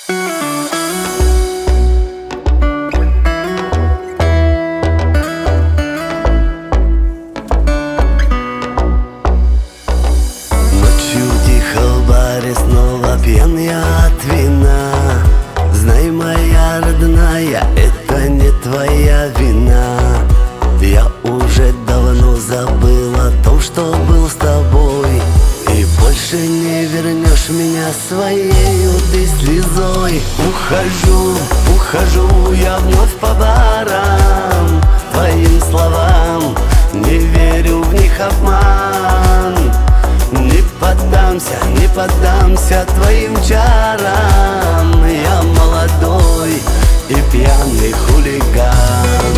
Снова пьян я от вина. Знай, моя родная, это не твоя вина. Я уже давно забыл о том, что был с тобой, и больше не вернешь меня своей ты слезой. Ухожу я вновь по барам, твоим словам, не верю в них обман. Не поддамся твоим чарам. Я молодой и пьяный хулиган.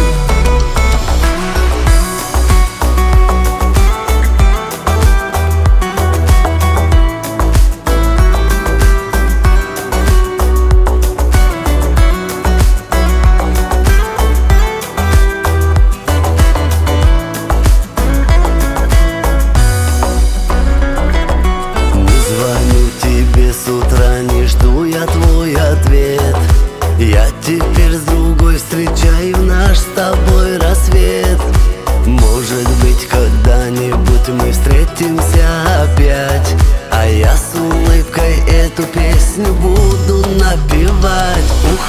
Я теперь с другой встречаю наш с тобой рассвет. Может быть, когда-нибудь мы встретимся опять, а я с улыбкой эту песню буду напевать.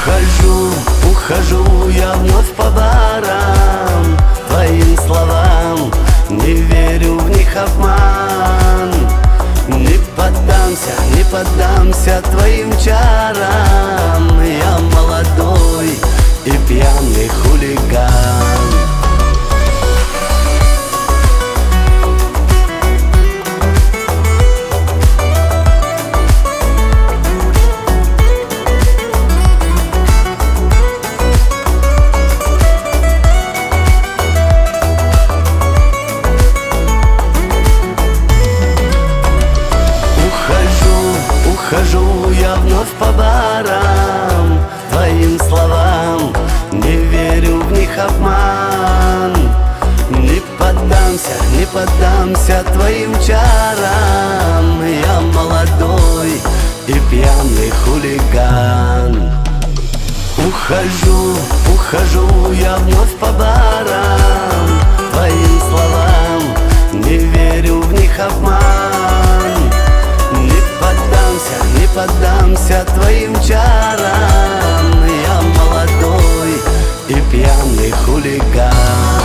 Ухожу я вновь по барам, твоим словам, не верю в них обман. Не поддамся твоим чарам. Я молодой и пьяный хулиган. Ухожу я вновь по барам, твоим словам, не верю в них обман. Не поддамся твоим чарам. Я молодой и пьяный хулиган. Ухожу я вновь по барам, твоим словам, не верю в них обман. Не поддамся твоим чарам. Я молодой и пьяный хулиган.